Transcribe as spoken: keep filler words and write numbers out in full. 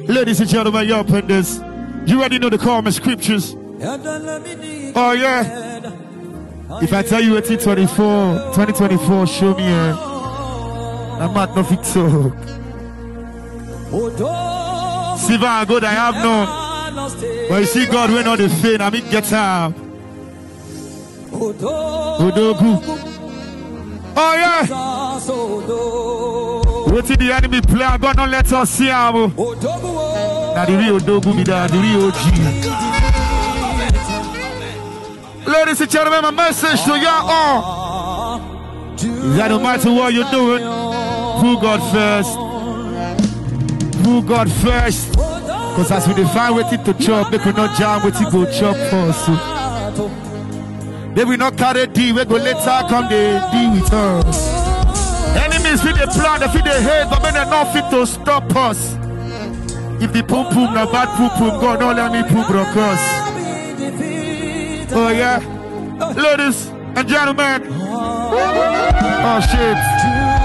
Ladies and gentlemen, y'all put this. You already know the common scriptures. Oh yeah. If I tell you twenty twenty-four, twenty twenty-four, show me a I'm not nothing talk. Sivan, good I have none. But you see God went on the fame, I mean get up. Odogu. Oh yeah. What did the enemy plan? God don't let us see him. Now the real Odogu be there, the real O G. Ladies and gentlemen, my message to y'all all is that no matter what you're doing, put God first. Put God first. Because as we define what it to chop, they could not jam what it go chop first. They will not carry D, we go later come they deal with us. Enemies fit the plan, they fit the hate, but when they're not fit to stop us. If the pum pum, na bad pum pum, God don't let me pum brokers. Oh yeah, ladies and gentlemen. Oh shit.